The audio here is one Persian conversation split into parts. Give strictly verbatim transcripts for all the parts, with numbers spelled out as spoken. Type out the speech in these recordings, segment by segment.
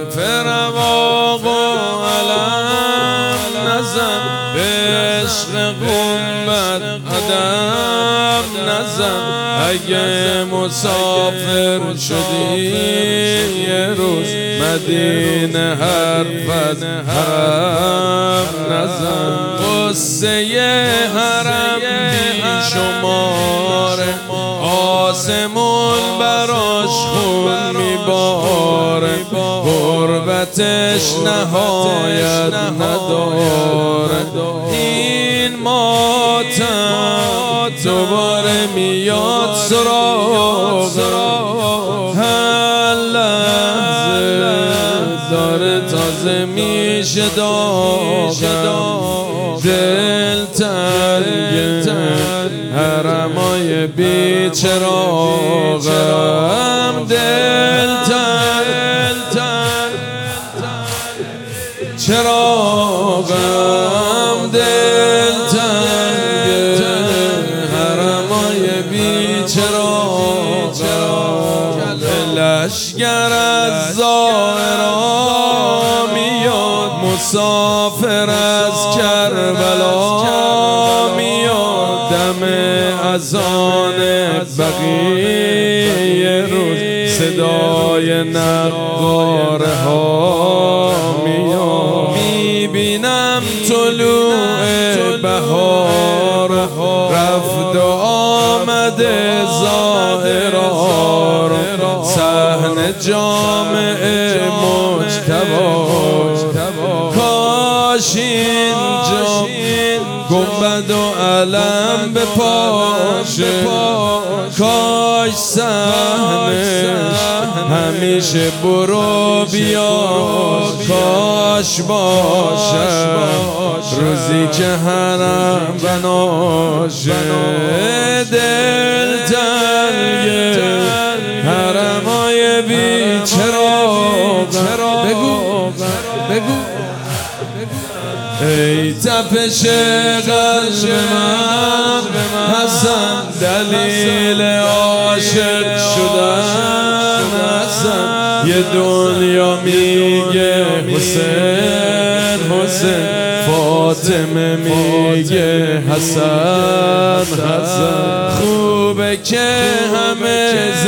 فرواق و علم نزن، به عشق گنبد ادب نزن. اگه مسافر شدی یه روز مدینه حرفت حرم نزن. قصه حرم بیشماره، آسمون براش خون میباره، غربتش نهایت نداره. این ماتم دوباره میاد سراغم، هر لحظه داره تازه میشه داغم. دل تنگ حرمای بیچراغم، دل تنگ چراغم، دل تنگ حرمای بیچراغم. لشگر از زائران میاد، مسافر از کربلا میاد. دم اذان بقیه روز صدای نقاره ها میاد. میبینم طلوع بهار، رفت و آمده زائران. صحن جامع مجتبی، کاش اینجا گنبد و علم بپاشه، کاش صحنش همیشه برو بیا، کاش باشه روزی که حرم بناشه. دل تنگ حرمای بیچراغ، بگو بگو ای تپش قلب من حسن، دلیل عاشق شدن حسن. یه دنیا میگه حسین حسین، فاطمه میگه حسن حسن. خوبه که همه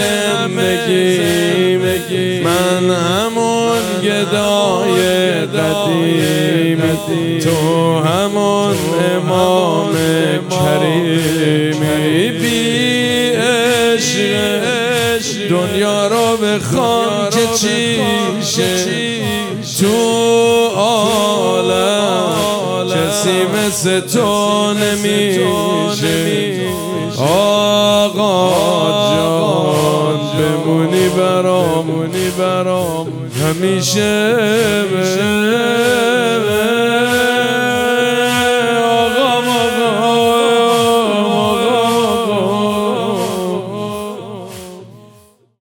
زندگی من همون گدای قدیم، تو همون امام کریمی. بی عشق دنیا رو بخوام که چیشه، تو عالم کسی مثل تو نمیشه. آقا جان بمونی برام همیشه.